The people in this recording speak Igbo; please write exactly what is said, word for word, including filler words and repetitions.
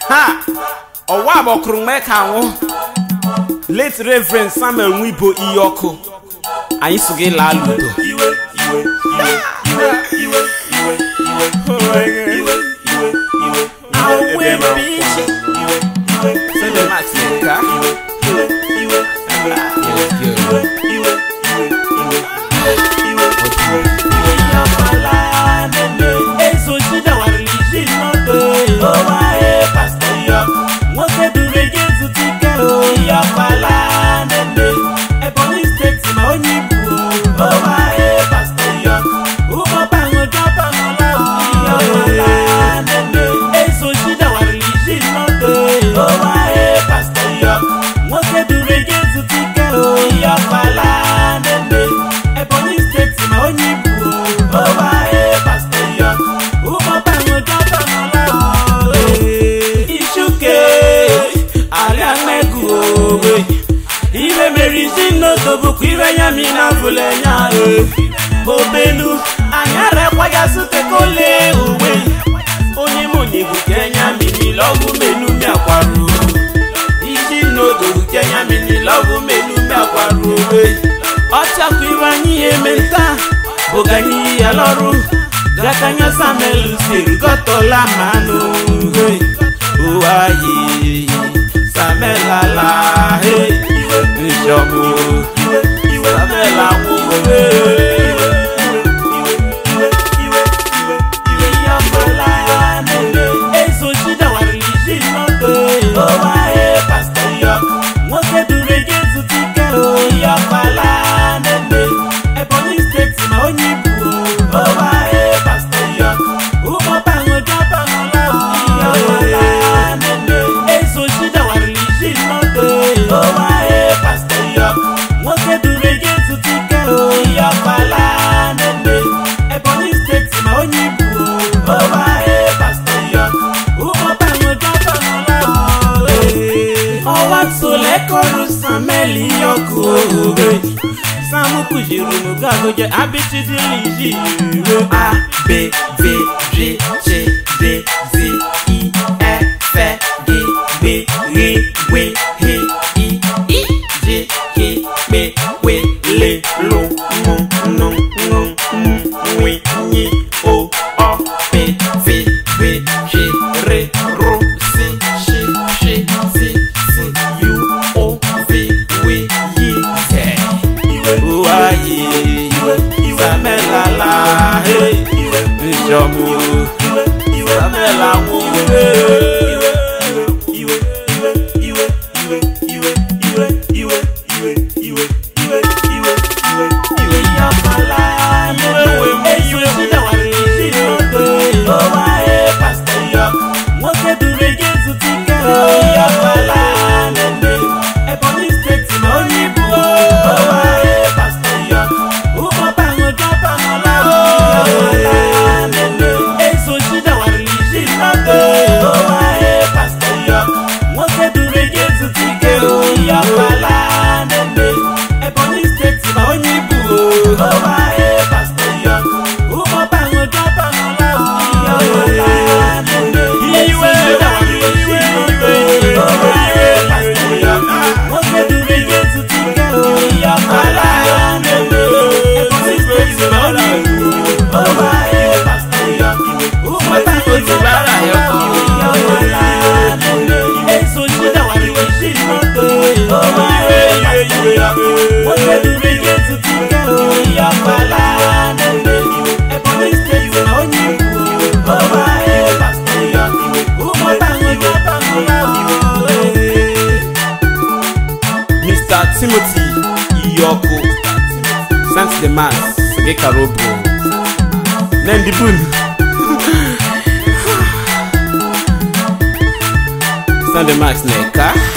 Ha! Owa abokrun me kanwo. Late Reverend Samuel Nwibo Iyoko. Ayin suge la ludo. Iwe iwe iwe iwe iwe iwe iwe iwe iwe. Awe bichi. Iwe iwe. Send the max neka. Iwe iwe iwe iwe iwe iwe iwe iwe iwe. Yopala nene. Eso shida wa religion no do. Oh my pastor yo. Won't do reggae to tike o. Yopala nene. Ebony State ma onyibu. Oh my pastor yo. Umo bango drop on la. Yopala nene. Eso shida wa religion no do. Oh my pastor yo. Won't do reggae to tike o. Yopala nene. Ebony State ma onyibu. Oh my pastor yo. Umo bango drop on la. Ishuke. Aliamegu. Ibe merisi no tobuku ibe yamina fulenya e. Obelu anyare kwaga sute kole uwe. Onye monye bukenya mini lovu menu mi akwaru. Iji no tobuku kenya mini lovu menu mi akwaru uwe. Ocha kuibanyi ementa boganyi yaloru. Gakanya samelu siru gotola manu uwe. Uwaye Samelala hey. Nishomu Samela wuwe Yopala nene. Eso shida wa religion no do. Oh my pastor yo. Won't do reggae to tike o. Yopala nene. Ebony State ma onyibu. Oh my pastor yo. Umo bango drop on la. Yopala nene. Eso shida wa religion no do. Oh my pastor yo. Won't do reggae to tike o. Yopala nene. Ebony State ma onyibu. Oh my pastor yo. Umo bango drop on la. Oh what so lekoru Samuel Iyoko. Samu kujiru mugago je abiti diliji. A B V G C D Z I F G B R W H I I J K B W L L M N N M W N O O P V V G R R C Sh Sh C C U O V W Y Uwaye Samelala hey. Nishomu Samela wuwe. Mister Timothy Iyoko sent the mass Sege Karobo Nendi Bun send the max neka.